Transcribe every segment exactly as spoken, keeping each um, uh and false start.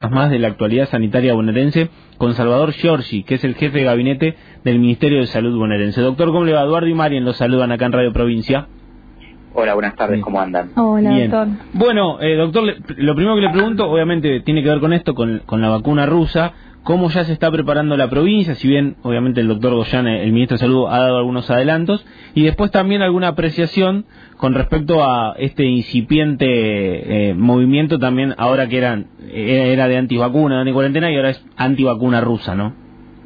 más de la actualidad sanitaria bonaerense con Salvador Giorgi, que es el jefe de gabinete del Ministerio de Salud bonaerense. Doctor, ¿cómo le va? Eduardo y Marian los saludan acá en Radio Provincia. Hola, buenas tardes, ¿cómo andan? Hola, Bien. doctor. Bueno, eh, doctor, le, lo primero que le pregunto, obviamente tiene que ver con esto, con, con la vacuna rusa. ¿Cómo ya se está preparando la provincia? Si bien, obviamente, el doctor Goyan, el ministro de Salud, ha dado algunos adelantos. Y después también alguna apreciación con respecto a este incipiente eh, movimiento también, ahora que eran era de antivacuna, de anticuarentena, y ahora es antivacuna rusa, ¿no?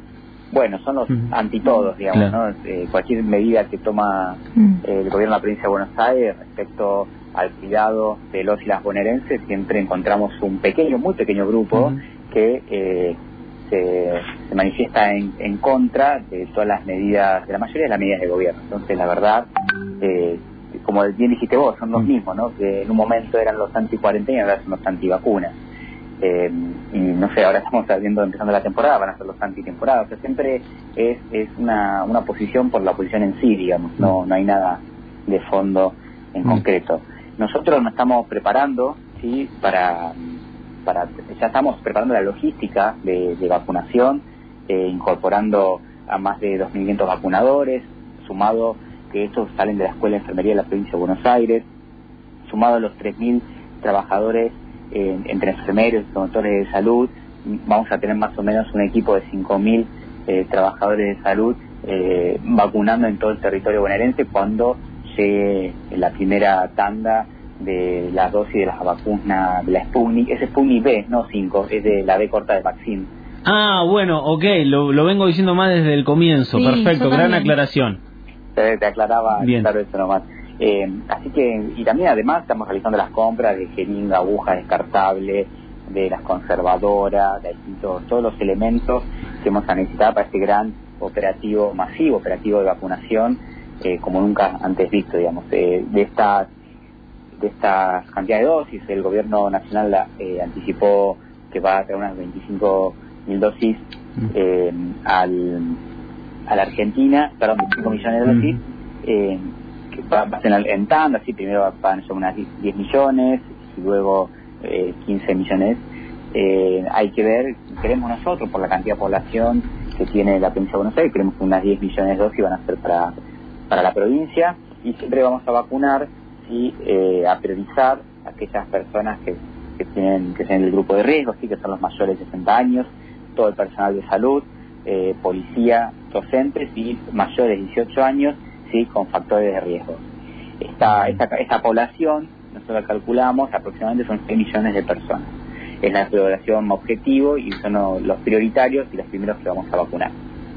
Bueno, son los Uh-huh. antitodos, digamos, Claro. ¿no? Eh, cualquier medida que toma eh, el gobierno de la provincia de Buenos Aires respecto al cuidado de los y las bonaerenses, siempre encontramos un pequeño, muy pequeño grupo Uh-huh. que eh, se, se manifiesta en, en contra de todas las medidas, de la mayoría de las medidas de gobierno. Entonces, la verdad, eh, como bien dijiste vos, son los mismos, ¿no? Que en un momento eran los anticuarentena y ahora son los antivacunas. Eh, y no sé, ahora estamos viendo, empezando la temporada, van a ser los antitemporadas. O sea, siempre es, es una, una posición por la oposición en sí, digamos, no, no hay nada de fondo en Mm. concreto. Nosotros nos estamos preparando, ¿sí? Para, para ya estamos preparando la logística de, de vacunación, eh, incorporando a más de dos mil quinientos vacunadores, sumado que estos salen de la Escuela de Enfermería de la provincia de Buenos Aires, sumado a los tres mil trabajadores Eh, entre enfermeros y promotores de salud. Vamos a tener más o menos un equipo de cinco mil eh, trabajadores de salud eh, vacunando en todo el territorio bonaerense cuando llegue la primera tanda de las dosis de las vacunas de la Sputnik. Es Sputnik B, no cinco, es de la B corta de Vaccine. Ah, bueno, ok, lo, lo vengo diciendo más desde el comienzo. Sí, Perfecto, yo gran también. aclaración. Te, te aclaraba, Bien. claro, eso nomás. Eh, así que, y también además estamos realizando las compras de jeringa, agujas descartables, de las conservadoras, de distintos, todos los elementos que vamos a necesitar para este gran operativo masivo, operativo de vacunación, eh, como nunca antes visto, digamos. Eh, de estas de esta cantidad de dosis, el gobierno nacional la, eh, anticipó que va a traer unas veinticinco mil dosis eh, al, a la Argentina, perdón, veinticinco millones de dosis, eh, Va, va a ser en tanda, sí, primero van a ser unas diez millones y luego eh, quince millones. Eh, hay que ver, queremos nosotros, por la cantidad de población que tiene la provincia de Buenos Aires, creemos que unas diez millones de dosis van a ser para, para la provincia, y siempre vamos a vacunar, sí, eh, a priorizar a aquellas personas que, que tienen que tienen el grupo de riesgo, sí, que son los mayores de sesenta años, todo el personal de salud, eh, policía, docentes y mayores de dieciocho años, sí, con factores de riesgo. Esta, esta, esta población, nosotros calculamos, aproximadamente son seis millones de personas. Es la población objetivo y son los prioritarios y los primeros que vamos a vacunar.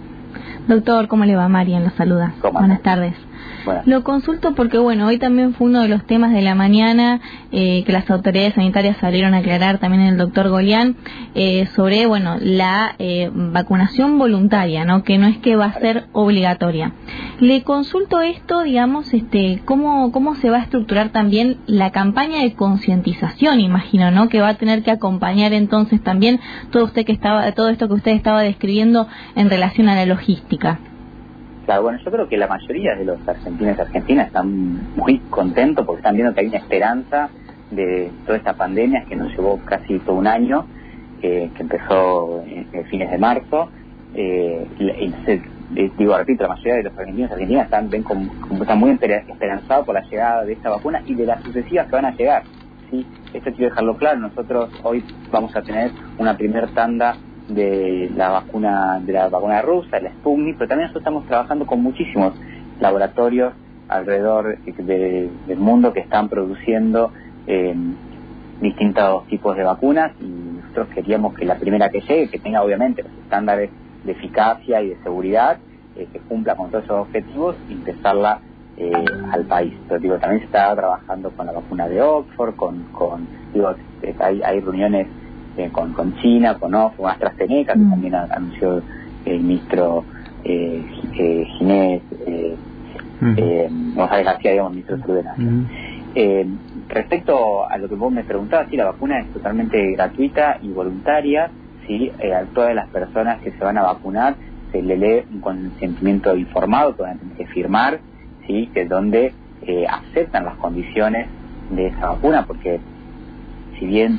Doctor, ¿cómo le va? Marian los saluda. ¿Cómo Buenas andas? tardes. Bueno. Lo consulto porque, bueno, hoy también fue uno de los temas de la mañana eh, que las autoridades sanitarias salieron a aclarar, también el doctor Golián, eh, sobre, bueno, la eh, vacunación voluntaria, ¿no? Que no es que va a ser obligatoria. Le consulto esto, digamos, este, cómo cómo se va a estructurar también la campaña de concientización, imagino, ¿no? Que va a tener que acompañar entonces también todo usted que estaba, todo esto que usted estaba describiendo en relación a la logística. Claro, bueno, yo creo que la mayoría de los argentinos y argentinas están muy contentos porque están viendo que hay una esperanza de toda esta pandemia que nos llevó casi todo un año, eh, que empezó en, en fines de marzo. Eh, y, y se, eh, digo, repito, la mayoría de los argentinos y argentinas están, ven como, como están muy esperanzados por la llegada de esta vacuna y de las sucesivas que van a llegar. ¿Sí? Esto quiero dejarlo claro, nosotros hoy vamos a tener una primer tanda de la vacuna de la vacuna rusa, de la Sputnik, pero también nosotros estamos trabajando con muchísimos laboratorios alrededor de, del mundo que están produciendo eh, distintos tipos de vacunas, y nosotros queríamos que la primera que llegue, que tenga obviamente los estándares de eficacia y de seguridad, eh, que cumpla con todos esos objetivos, y empezarla eh, al país. Pero digo, también se está trabajando con la vacuna de Oxford, con, con digo, hay, hay reuniones Eh, con, con China, con Oxford, con AstraZeneca, que mm. también anunció el ministro eh, eh, Ginés, eh, uh-huh. eh, González García, digamos, ministro de Salud de Nación. Uh-huh. Eh, respecto a lo que vos me preguntabas, sí, la vacuna es totalmente gratuita y voluntaria, sí, eh, a todas las personas que se van a vacunar se le lee un consentimiento informado que van a tener que firmar, sí, que es donde eh, aceptan las condiciones de esa vacuna, porque si bien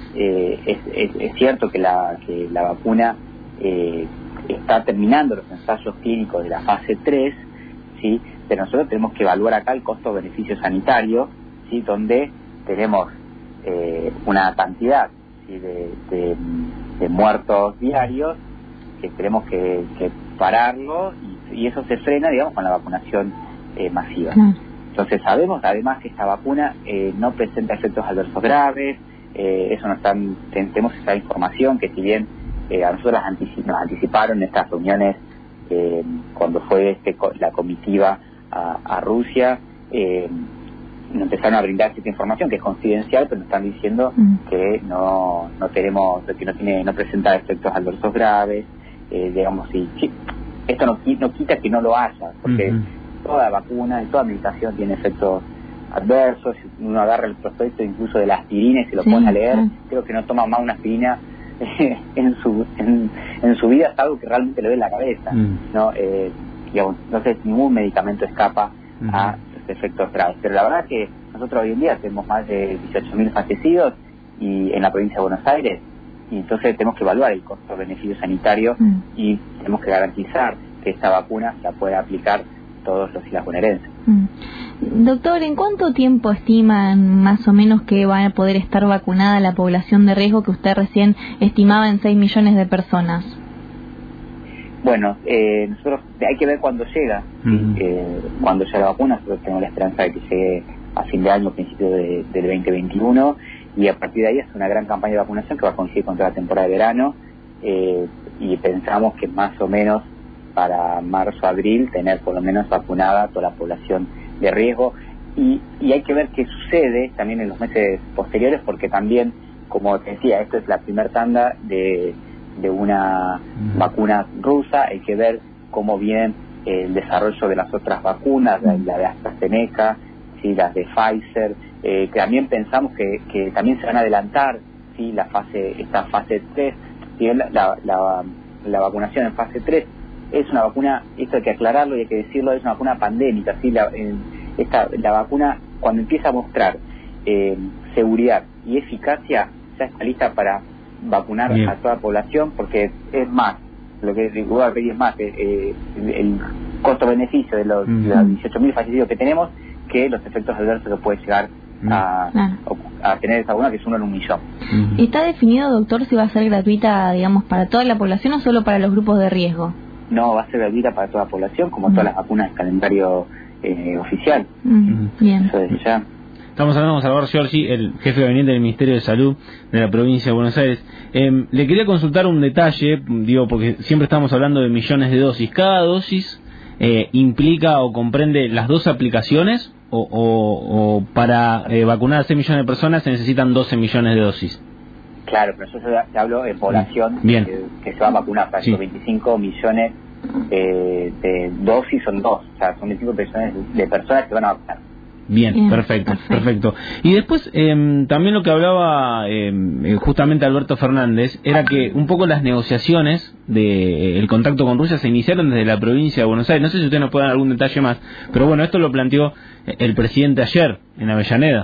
eh, es, es, es cierto que la, que la vacuna eh, está terminando los ensayos clínicos de la fase tres, ¿sí? Pero nosotros tenemos que evaluar acá el costo-beneficio sanitario, ¿sí? Donde tenemos eh, una cantidad, ¿sí? de, de, de muertos diarios que tenemos que, que pararlo y, y eso se frena, digamos, con la vacunación eh, masiva. Mm. Entonces sabemos además que esta vacuna eh, no presenta efectos adversos graves, eh, eso nos están, tenemos esa información que si bien eh, a nosotros anticip- nos anticiparon en estas reuniones eh, cuando fue este, la comitiva a, a Rusia, eh, nos empezaron a brindar esta información que es confidencial, pero nos están diciendo mm. que no no tenemos, que no tiene, no presenta efectos adversos graves, eh, digamos, sí, sí, esto no, no quita que no lo haya, porque uh-huh. toda vacuna y toda medicación tiene efectos adversos. Si uno agarra el prospecto incluso de la aspirina y se lo sí, pone a leer, sí. creo que no toma más una aspirina en su en, en su vida, es algo que realmente le ve en la cabeza, uh-huh. no eh, digamos, entonces ningún medicamento escapa uh-huh. a los efectos graves, pero la verdad que nosotros hoy en día tenemos más de dieciocho mil fallecidos y en la provincia de Buenos Aires, y entonces tenemos que evaluar el costo-beneficio sanitario mm. y tenemos que garantizar que esta vacuna la pueda aplicar todos los y las bonaerenses. Mm. Doctor, ¿en cuánto tiempo estiman más o menos que va a poder estar vacunada la población de riesgo que usted recién estimaba en seis millones de personas? Bueno, eh, nosotros hay que ver cuándo llega, mm. eh, cuando llega la vacuna. Nosotros tenemos la esperanza de que llegue a fin de año, principio de, del veinte veintiuno, y a partir de ahí es una gran campaña de vacunación que va a coincidir con toda la temporada de verano, eh, y pensamos que más o menos para marzo, abril, tener por lo menos vacunada toda la población de riesgo, y, y hay que ver qué sucede también en los meses posteriores, porque también, como te decía, esto es la primera tanda de, de una mm. vacuna rusa, hay que ver cómo viene el desarrollo de las otras vacunas, la, la de AstraZeneca, sí, las de Pfizer, eh, que también pensamos que, que también se van a adelantar, sí, la fase, esta fase tres, ¿sí? la, la, la, la vacunación en fase tres es una vacuna, esto hay que aclararlo y hay que decirlo, es una vacuna pandémica, ¿sí? la, eh, esta, la vacuna cuando empieza a mostrar eh, seguridad y eficacia ya está lista para vacunar Bien. a toda la población, porque es más, lo que voy a pedir es más, eh, el, el costo-beneficio de los, mm. de los dieciocho mil fallecidos que tenemos, que los efectos adversos que puede llegar a, claro. a, a tener esa vacuna, que es uno en un millón. Uh-huh. ¿Está definido, doctor, si va a ser gratuita, digamos, para toda la población o solo para los grupos de riesgo? No, va a ser gratuita para toda la población, como uh-huh. todas las vacunas del calendario eh, oficial. Uh-huh. Bien. Eso desde ya. Estamos hablando con Salvador Giorgi, el jefe gabinete del Ministerio de Salud de la provincia de Buenos Aires. Eh, le quería consultar un detalle, digo, porque siempre estamos hablando de millones de dosis. ¿Cada dosis eh, implica o comprende las dos aplicaciones? O, o, o para eh, vacunar a seis millones de personas se necesitan doce millones de dosis? Claro, pero yo te hablo de población Bien. Que, que se va a vacunar, para sí. veinticinco millones eh, de dosis son dos, o sea, son veinticinco millones de personas que van a vacunar. Bien, Bien perfecto, perfecto, perfecto. Y después, eh, también lo que hablaba eh, justamente Alberto Fernández, era que un poco las negociaciones de eh, el contacto con Rusia se iniciaron desde la provincia de Buenos Aires. No sé si ustedes nos pueden dar algún detalle más, pero bueno, esto lo planteó el presidente ayer en Avellaneda.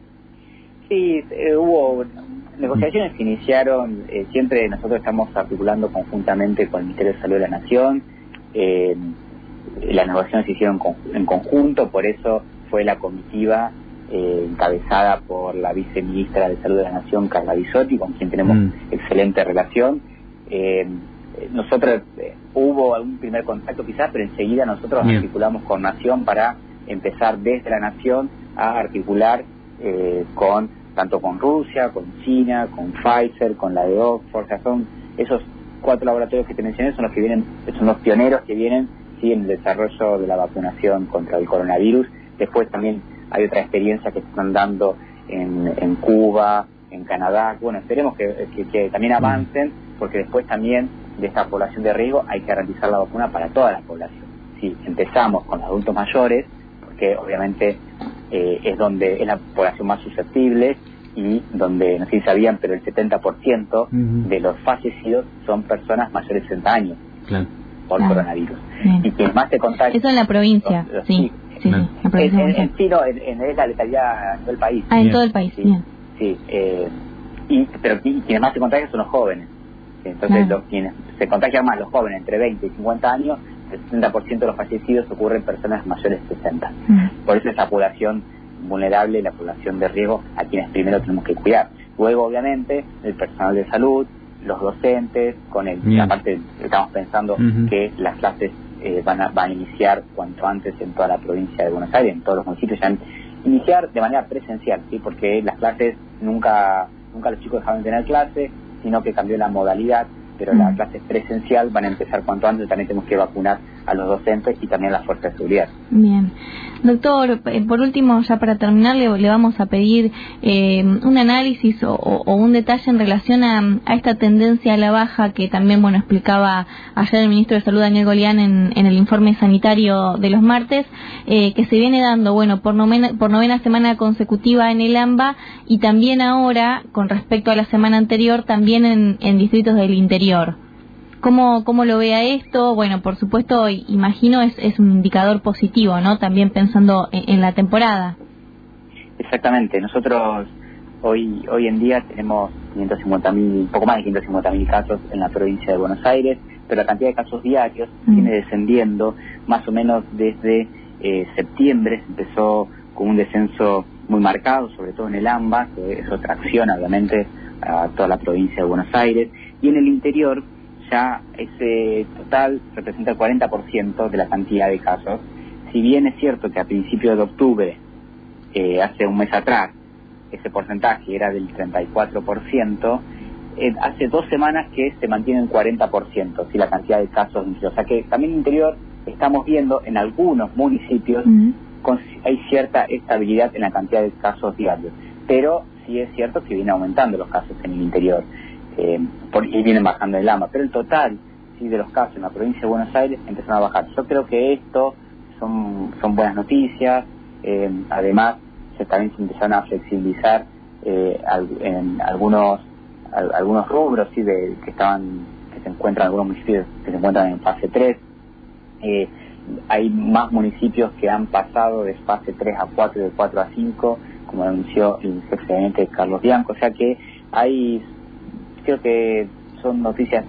Sí, eh, hubo negociaciones que iniciaron, eh, siempre nosotros estamos articulando conjuntamente con el Ministerio de Salud de la Nación, eh, las negociaciones se hicieron con, en conjunto, por eso fue la comitiva eh, encabezada por la viceministra de Salud de la Nación, Carla Bisotti, con quien tenemos mm. excelente relación. Eh, nosotros, eh, hubo algún primer contacto quizás, pero enseguida nosotros Bien. articulamos con Nación para empezar desde la Nación a articular eh, con tanto con Rusia, con China, con Pfizer, con la de Oxford. O sea, son esos cuatro laboratorios que te mencioné, son los que vienen, son los pioneros que vienen sí, en el desarrollo de la vacunación contra el coronavirus. Después también hay otra experiencia que se están dando en, en Cuba, en Canadá. Bueno, esperemos que, que, que también avancen, porque después también de esta población de riesgo hay que garantizar la vacuna para toda la población. Si empezamos con los adultos mayores, porque obviamente eh, es donde es la población más susceptible y donde, no sé si sabían, pero el setenta por ciento uh-huh. de los fallecidos son personas mayores de sesenta años claro. por claro. coronavirus. Bien. Y quien más se contagia... Eso en la provincia, los, los sí. Sí, sí, la provincia en, en, en, sí, no, en, en, en la letalidad en todo el país. Ah, en Bien. todo el país, sí. Bien. Sí, eh, y pero y quienes más se contagian son los jóvenes. Entonces, claro. los, quienes se contagian más, los jóvenes entre veinte y cincuenta años, el sesenta por ciento de los fallecidos ocurren en personas mayores de sesenta. Mm. Por eso esa población vulnerable, la población de riesgo, a quienes primero tenemos que cuidar. Luego, obviamente, el personal de salud, los docentes, con el, Bien. aparte estamos pensando uh-huh. que las clases eh, van, a, van a iniciar cuanto antes en toda la provincia de Buenos Aires, en todos los municipios, ya iniciar de manera presencial, ¿sí? Porque las clases nunca, nunca los chicos dejaban de tener clase, sino que cambió la modalidad, pero mm. las clases presencial van a empezar cuanto antes. También tenemos que vacunar a los docentes y también a las fuerzas de seguridad. Bien. Doctor, por último, ya para terminar, le, le vamos a pedir eh, un análisis o, o un detalle en relación a, a esta tendencia a la baja que también, bueno, explicaba ayer el ministro de Salud, Daniel Golián, en, en el informe sanitario de los martes, eh, que se viene dando, bueno, por novena, por novena semana consecutiva en el AMBA y también ahora, con respecto a la semana anterior, también en, en distritos del interior. ¿Cómo, cómo lo vea esto? Bueno, por supuesto, imagino es, es un indicador positivo, ¿no? También pensando en, en la temporada. Exactamente. Nosotros hoy hoy en día tenemos quinientos cincuenta mil, poco más de quinientos cincuenta mil casos en la provincia de Buenos Aires, pero la cantidad de casos diarios mm. viene descendiendo más o menos desde eh, septiembre. Empezó con un descenso muy marcado, sobre todo en el AMBA, que eso tracciona obviamente a toda la provincia de Buenos Aires, y en el interior ya ese total representa el cuarenta por ciento de la cantidad de casos. Si bien es cierto que a principios de octubre, eh, hace un mes atrás, ese porcentaje era del treinta y cuatro por ciento, eh, hace dos semanas que se mantiene en cuarenta por ciento, si la cantidad de casos. O sea que también en el interior estamos viendo en algunos municipios uh-huh. con, hay cierta estabilidad en la cantidad de casos diarios, pero sí es cierto que viene aumentando los casos en el interior. Eh, por, y vienen bajando el AMBA, pero el total sí de los casos en la provincia de Buenos Aires empezaron a bajar. Yo creo que esto son son buenas noticias. Eh, además se también se empezaron a flexibilizar eh, al, en algunos al, algunos rubros sí de que estaban que se encuentran algunos municipios que se encuentran en fase tres. Eh, hay más municipios que han pasado de fase tres a cuatro, de cuatro a cinco, como anunció el jefe de gabinete Carlos Bianco. O sea que hay, creo que son noticias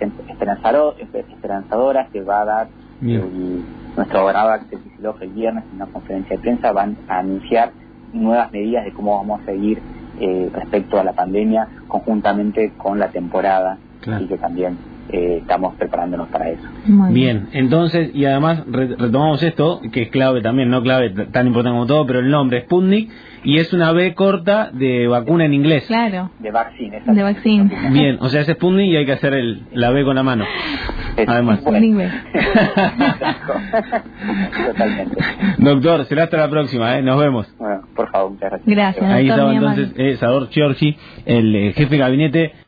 esperanzadoras que va a dar el, nuestro gobernador Axel Kicillof el viernes en una conferencia de prensa. Van a anunciar nuevas medidas de cómo vamos a seguir eh, respecto a la pandemia conjuntamente con la temporada, claro. Y que también eh, estamos preparándonos para eso. Muy bien, entonces, y además re- retomamos esto, que es clave también, no clave t- tan importante como todo, pero el nombre Sputnik, y es una B corta de vacuna en inglés. Claro. De vaccine. De vaccine. Bien, o sea, es Sputnik y hay que hacer el, la B con la mano. Es además. Sputnik B. Totalmente. Doctor, será hasta la próxima, ¿eh? Nos vemos. Bueno, por favor, muchas gracias. Gracias. Ahí doctor, estaba entonces eh, Sador Giorgi, el eh, jefe de gabinete